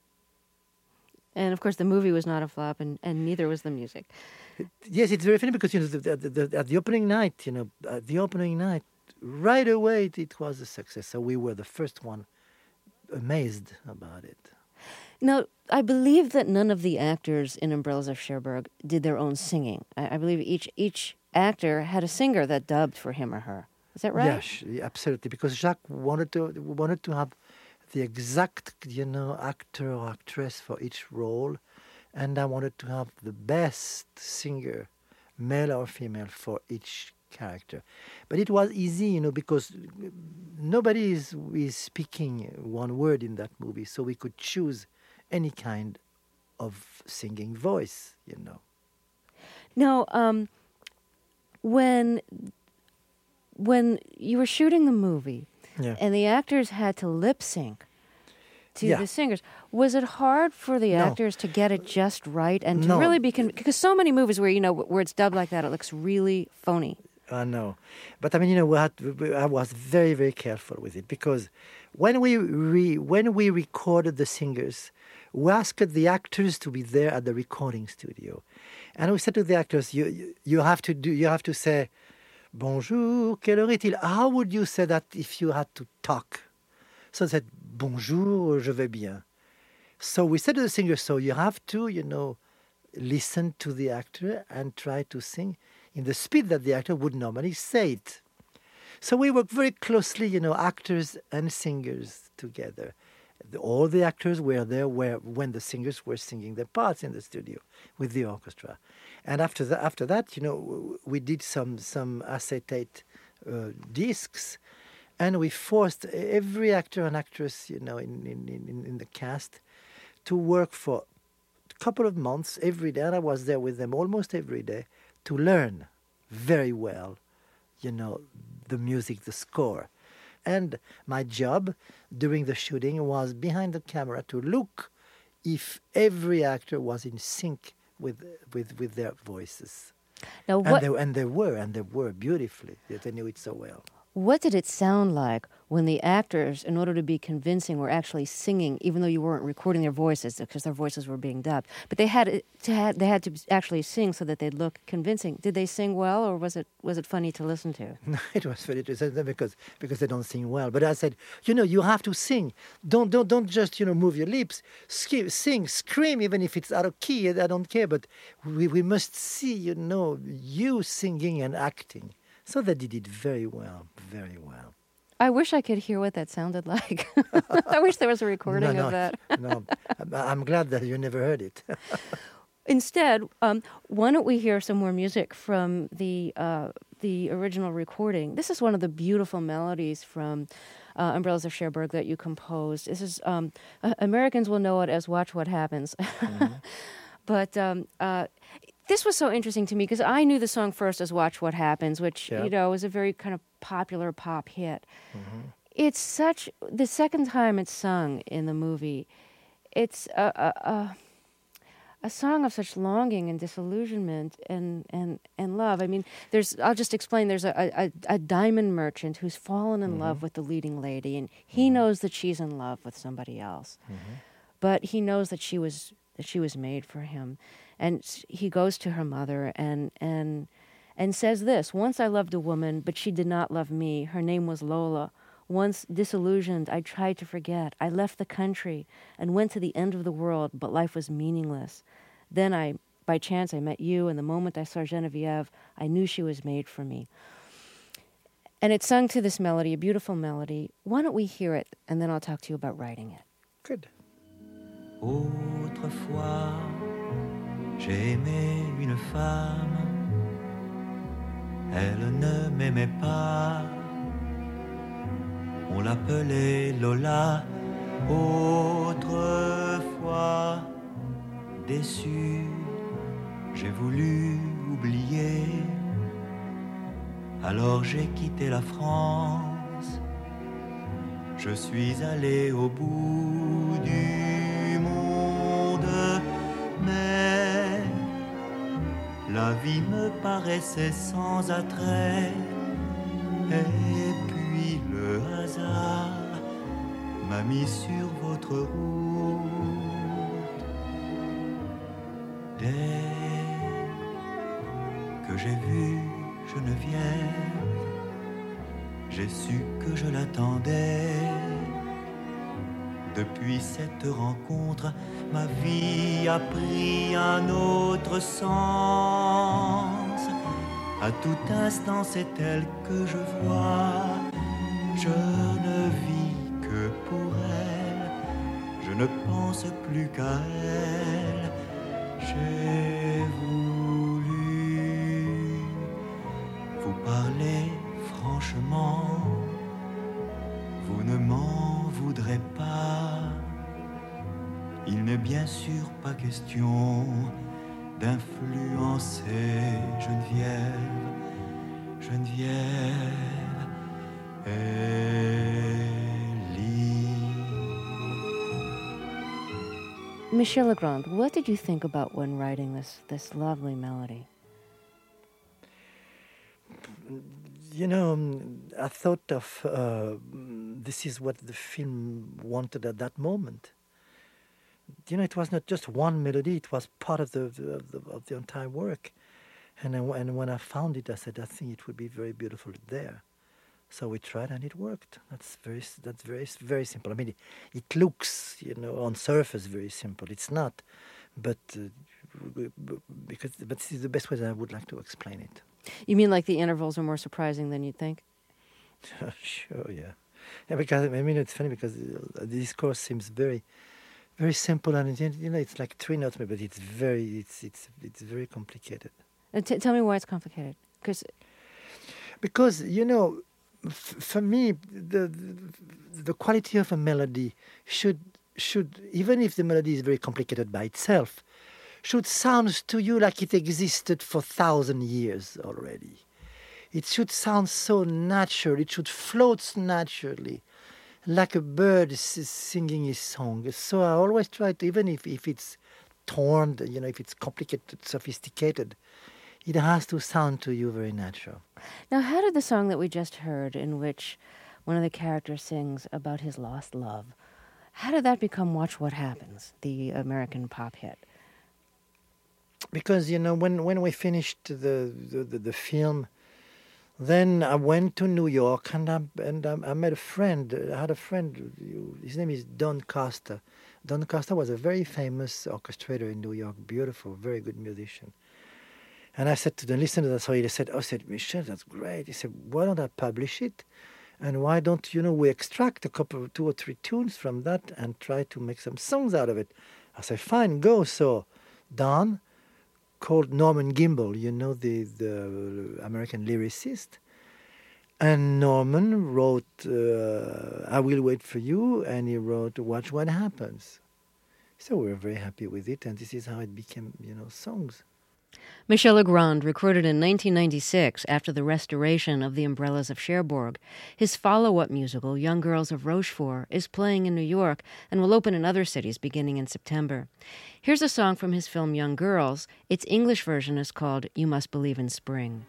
And, of course, the movie was not a flop, and neither was the music. Yes, it's very funny because, at the opening night, right away it was a success. So we were the first one amazed about it. Now, I believe that none of the actors in Umbrellas of Cherbourg did their own singing. I believe each actor had a singer that dubbed for him or her. Is that right? Yes, absolutely, because Jacques wanted to have the exact, actor or actress for each role, and I wanted to have the best singer, male or female, for each character. But it was easy, because nobody is speaking one word in that movie, so we could choose any kind of singing voice, Now, when you were shooting the movie, and the actors had to lip sync to the singers, was it hard for the actors to get it just right and to really because so many movies where where it's dubbed like that, it looks really phony. I know, but I mean, I was very, very careful with it because when we recorded the singers, we asked the actors to be there at the recording studio, and we said to the actors, you have to say, "Bonjour, quelle heure est-il?" How would you say that if you had to talk? So they said, "Bonjour, je vais bien." So we said to the singer, so you have to, listen to the actor and try to sing in the speed that the actor would normally say it. So we worked very closely, actors and singers together. All the actors were there when the singers were singing their parts in the studio with the orchestra. And after that, we did some acetate discs, and we forced every actor and actress, in the cast, to work for a couple of months every day. And I was there with them almost every day to learn very well, the music, the score. And my job during the shooting was behind the camera to look if every actor was in sync with their voices. Now, And they were beautifully. They knew it so well. What did it sound like when the actors, in order to be convincing, were actually singing, even though you weren't recording their voices because their voices were being dubbed? But they had to actually sing so that they'd look convincing. Did they sing well, or was it funny to listen to? No, it was funny to listen because they don't sing well. But I said, you have to sing. Don't just move your lips. Sing, scream, even if it's out of key. I don't care. But we must see you singing and acting. So they did it very well, very well. I wish I could hear what that sounded like. I wish there was a recording of that. No, I'm glad that you never heard it. Instead, why don't we hear some more music from the original recording? This is one of the beautiful melodies from Umbrellas of Cherbourg that you composed. This is Americans will know it as "Watch What Happens," but. This was so interesting to me because I knew the song first as "Watch What Happens," which was a very kind of popular pop hit. Mm-hmm. It's the second time it's sung in the movie. It's a song of such longing and disillusionment and love. I mean, I'll just explain. There's a diamond merchant who's fallen in love with the leading lady, and he knows that she's in love with somebody else, but he knows that she was made for him. And he goes to her mother and says this: "Once I loved a woman, but she did not love me. Her name was Lola. Once disillusioned, I tried to forget. I left the country and went to the end of the world, but life was meaningless. Then by chance, I met you, and the moment I saw Geneviève, I knew she was made for me." And it's sung to this melody, a beautiful melody. Why don't we hear it, and then I'll talk to you about writing it. Good. Autrefois, j'ai aimé une femme, elle ne m'aimait pas, on l'appelait Lola. Autrefois, déçu, j'ai voulu oublier, alors j'ai quitté la France, je suis allé au bout du monde, mais la vie me paraissait sans attrait, et puis le hasard m'a mis sur votre route. Dès que j'ai vu Geneviève, j'ai su que je l'attendais. Depuis cette rencontre, ma vie a pris un autre sens. À tout instant, c'est elle que je vois. Je ne vis que pour elle. Je ne pense plus qu'à elle. J'ai voulu vous parler franchement. Vous ne m'en voudrez pas. Il n'est bien sûr pas question d'influencer Geneviève. Geneviève Elie. Michel Legrand, what did you think about when writing this lovely melody? I thought of this is what the film wanted at that moment. It was not just one melody; it was part of the entire work. And when I found it, I said, I think it would be very beautiful there. So we tried, and it worked. That's very, very simple. I mean, it looks, on surface very simple. It's not, but this is the best way that I would like to explain it. You mean like the intervals are more surprising than you'd think? Sure, yeah. Because it's funny because the discourse seems very, very simple, and it's like three notes, but it's very complicated. Tell me why it's complicated. Because for me, the quality of a melody should even if the melody is very complicated by itself, should sound to you like it existed for 1,000 years already. It should sound so natural. It should float naturally, like a bird singing his song. So I always try to, even if it's torn, if it's complicated, sophisticated, it has to sound to you very natural. Now, how did the song that we just heard, in which one of the characters sings about his lost love, how did that become Watch What Happens, the American pop hit? Because, when we finished the film, then I went to New York and I met a friend. I had a friend, his name is Don Costa. Don Costa was a very famous orchestrator in New York, beautiful, very good musician. And I said to them, listen to that story. They said, Michel, that's great. He said, why don't I publish it? And why don't, we extract 2 or 3 tunes from that and try to make some songs out of it? I said, fine, go. So Don called Norman Gimbel, the American lyricist. And Norman wrote I Will Wait for You, and he wrote Watch What Happens. So we were very happy with it, and this is how it became, songs. Michel Legrand recorded in 1996 after the restoration of The Umbrellas of Cherbourg. His follow-up musical, Young Girls of Rochefort, is playing in New York and will open in other cities beginning in September. Here's a song from his film Young Girls. Its English version is called You Must Believe in Spring.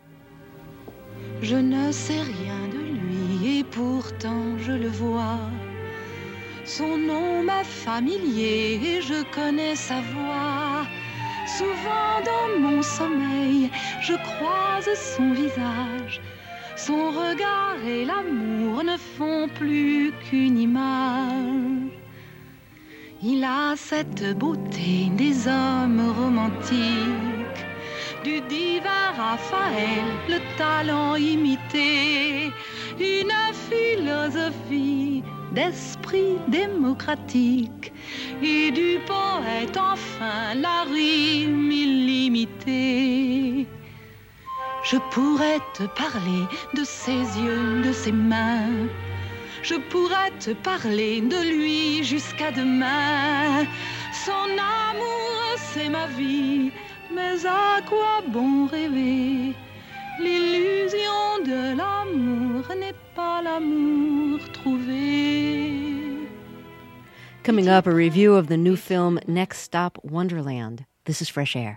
Je ne sais rien de lui et pourtant je le vois. Son nom m'est familier et je connais sa voix. Souvent dans mon sommeil, je croise son visage. Son regard et l'amour ne font plus qu'une image. Il a cette beauté des hommes romantiques, du divin Raphaël, le talent imité, une philosophie d'esprit démocratique et du poète enfin la rime illimitée. Je pourrais te parler de ses yeux, de ses mains. Je pourrais te parler de lui jusqu'à demain. Son amour, c'est ma vie, mais à quoi bon rêver? L'illusion de l'amour n'est pas l'amour trouvé. Coming up, a review of the new film Next Stop Wonderland. This is Fresh Air.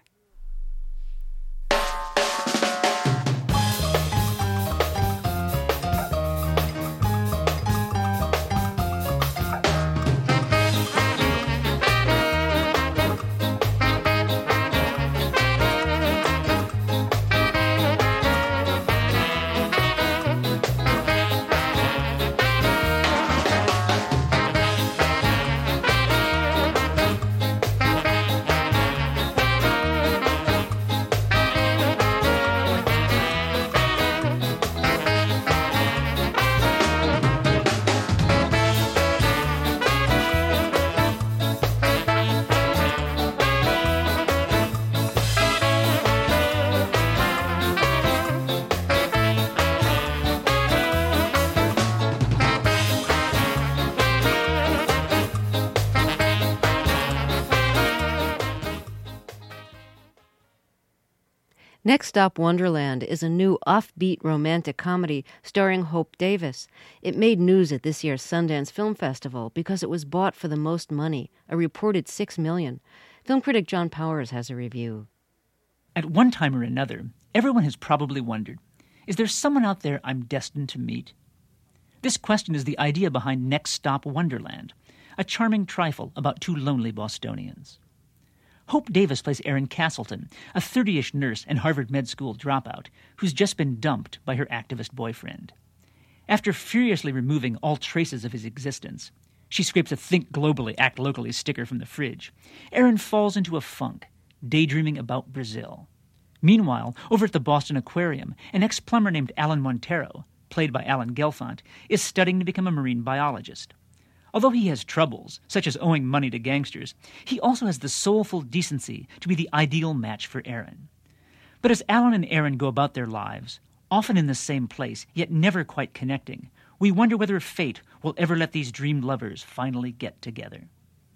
Next Stop Wonderland is a new offbeat romantic comedy starring Hope Davis. It made news at this year's Sundance Film Festival because it was bought for the most money, a reported $6 million. Film critic John Powers has a review. At one time or another, everyone has probably wondered, is there someone out there I'm destined to meet? This question is the idea behind Next Stop Wonderland, a charming trifle about 2 lonely Bostonians. Hope Davis plays Erin Castleton, a 30-ish nurse and Harvard Med School dropout who's just been dumped by her activist boyfriend. After furiously removing all traces of his existence, she scrapes a Think Globally, Act Locally sticker from the fridge. Erin falls into a funk, daydreaming about Brazil. Meanwhile, over at the Boston Aquarium, an ex-plumber named Alan Montero, played by Alan Gelfand, is studying to become a marine biologist. Although he has troubles, such as owing money to gangsters, he also has the soulful decency to be the ideal match for Erin. But as Alan and Erin go about their lives, often in the same place, yet never quite connecting, we wonder whether fate will ever let these dreamed lovers finally get together.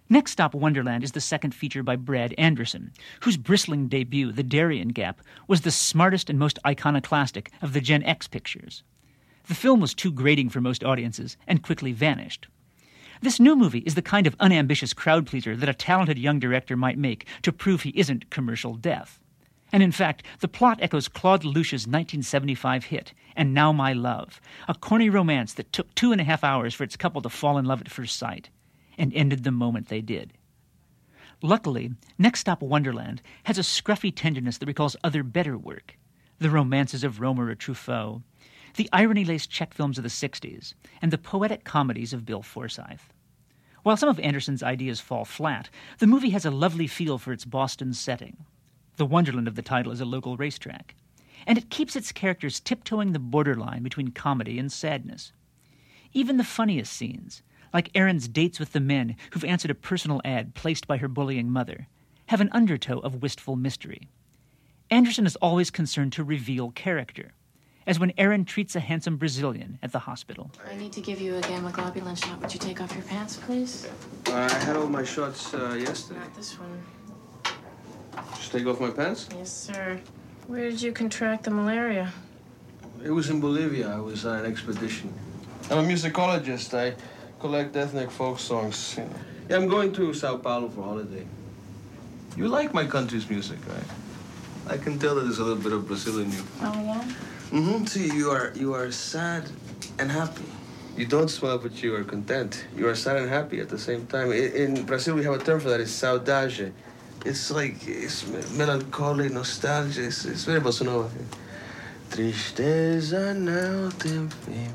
Next Stop Wonderland is the second feature by Brad Anderson, whose bristling debut, The Darien Gap, was the smartest and most iconoclastic of the Gen X pictures. The film was too grating for most audiences and quickly vanished. This new movie is the kind of unambitious crowd pleaser that a talented young director might make to prove he isn't commercial death. And in fact, the plot echoes Claude Lelouch's 1975 hit, And Now My Love, a corny romance that took 2.5 hours for its couple to fall in love at first sight, and ended the moment they did. Luckily, Next Stop Wonderland has a scruffy tenderness that recalls other better work, the romances of Romer or Truffaut, the irony-laced Czech films of the 60s, and the poetic comedies of Bill Forsyth. While some of Anderson's ideas fall flat, the movie has a lovely feel for its Boston setting. The wonderland of the title is a local racetrack, and it keeps its characters tiptoeing the borderline between comedy and sadness. Even the funniest scenes, like Erin's dates with the men who've answered a personal ad placed by her bullying mother, have an undertow of wistful mystery. Anderson is always concerned to reveal character, as when Erin treats a handsome Brazilian at the hospital. I need to give you a gamma globulin shot. Would you take off your pants, please? I had all my shots yesterday. Not this one. Just take off my pants? Yes, sir. Where did you contract the malaria? It was in Bolivia. I was on an expedition. I'm a musicologist. I collect ethnic folk songs. Yeah, I'm going to Sao Paulo for holiday. You like my country's music, right? I can tell that there's a little bit of Brazil in you. Oh, yeah? Mm-hmm. See, you are sad and happy. You don't smile, but you are content. You are sad and happy at the same time. In Brazil, we have a term for that. It's saudade. It's melancholy, nostalgia. It's very bossa nova. Tristeza não tem fim,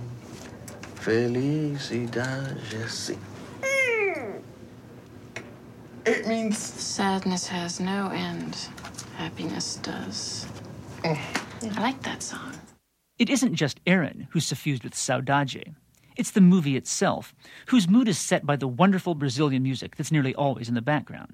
felicidade assim. It means sadness has no end. Happiness does. I like that song. It isn't just Erin who's suffused with saudade. It's the movie itself, whose mood is set by the wonderful Brazilian music that's nearly always in the background.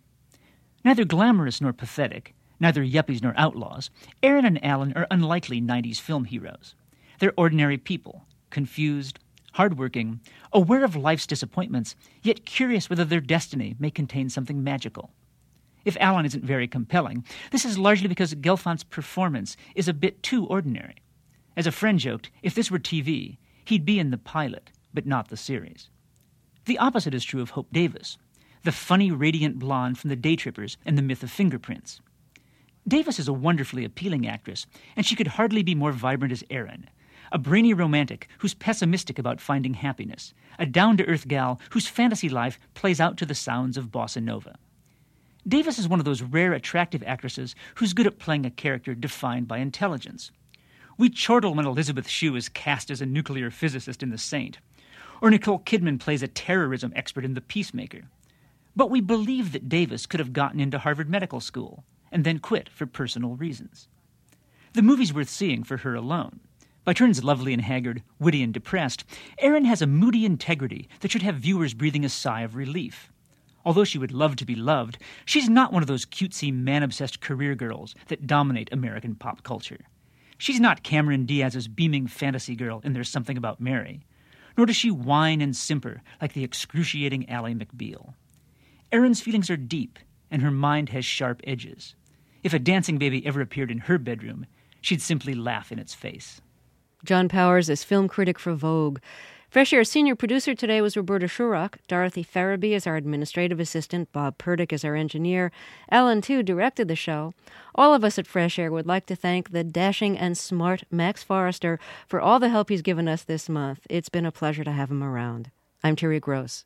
Neither glamorous nor pathetic, neither yuppies nor outlaws, Erin and Alan are unlikely 90s film heroes. They're ordinary people, confused, hardworking, aware of life's disappointments, yet curious whether their destiny may contain something magical. If Alan isn't very compelling, this is largely because Gelfand's performance is a bit too ordinary. As a friend joked, if this were TV, he'd be in the pilot, but not the series. The opposite is true of Hope Davis, the funny, radiant blonde from The Day Trippers and The Myth of Fingerprints. Davis is a wonderfully appealing actress, and she could hardly be more vibrant as Erin, a brainy romantic who's pessimistic about finding happiness, a down-to-earth gal whose fantasy life plays out to the sounds of bossa nova. Davis is one of those rare attractive actresses who's good at playing a character defined by intelligence. We chortle when Elizabeth Shue is cast as a nuclear physicist in The Saint, or Nicole Kidman plays a terrorism expert in The Peacemaker. But we believe that Davis could have gotten into Harvard Medical School and then quit for personal reasons. The movie's worth seeing for her alone. By turns lovely and haggard, witty and depressed, Erin has a moody integrity that should have viewers breathing a sigh of relief. Although she would love to be loved, she's not one of those cutesy, man-obsessed career girls that dominate American pop culture. She's not Cameron Diaz's beaming fantasy girl in There's Something About Mary, nor does she whine and simper like the excruciating Ally McBeal. Erin's feelings are deep, and her mind has sharp edges. If a dancing baby ever appeared in her bedroom, she'd simply laugh in its face. John Powers is film critic for Vogue. Fresh Air's senior producer today was Roberta Shurrock. Dorothy Farabee is our administrative assistant. Bob Purdick is our engineer. Alan, too, directed the show. All of us at Fresh Air would like to thank the dashing and smart Max Forrester for all the help he's given us this month. It's been a pleasure to have him around. I'm Terry Gross.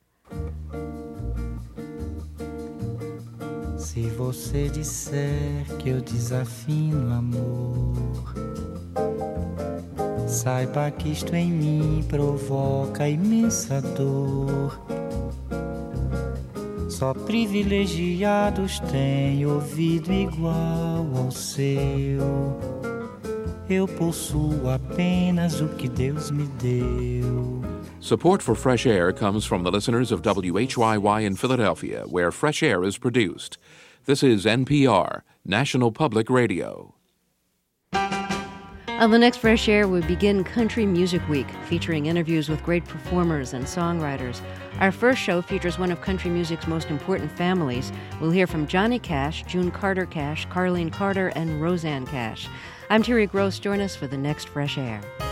Se você disser que eu desafino amor, saiba que isto em mim provoca imensa dor. Só privilegiados têm ouvido igual ao seu. Eu possuo apenas o que Deus me deu. Support for Fresh Air comes from the listeners of WHYY in Philadelphia, where Fresh Air is produced. This is NPR, National Public Radio. On the next Fresh Air, we begin Country Music Week, featuring interviews with great performers and songwriters. Our first show features one of country music's most important families. We'll hear from Johnny Cash, June Carter Cash, Carlene Carter, and Rosanne Cash. I'm Terry Gross. Join us for the next Fresh Air.